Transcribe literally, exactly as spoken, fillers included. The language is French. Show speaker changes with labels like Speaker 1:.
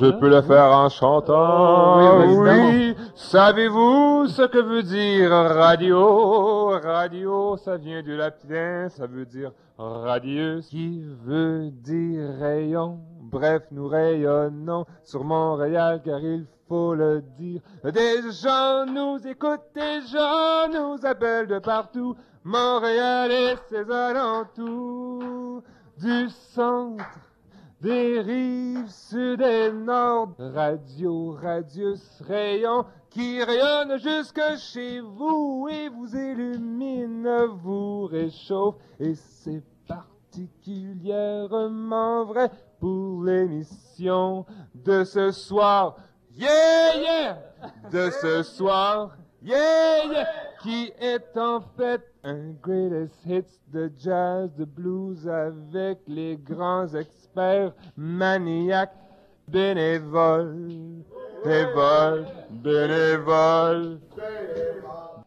Speaker 1: je peux le faire en chantant.
Speaker 2: Oui, évidemment.
Speaker 1: Oui, savez-vous ce que veut dire radio? Radio, ça vient du latin, ça veut dire radieux, qui veut dire rayon. Bref, nous rayonnons sur Montréal, car il faut le dire. Des gens nous écoutent, des gens nous appellent de partout. Montréal et ses alentours, du centre, des rives sud et nord. Radio, radius, rayon, qui rayonne jusque chez vous et vous illumine, vous réchauffe. Et c'est particulièrement vrai pour l'émission de ce soir. Yeah, yeah! De ce soir. Yeah, yeah! Qui est en fait un greatest hits de jazz, de blues avec les grands experts maniaques, bénévoles, bénévoles, bénévoles,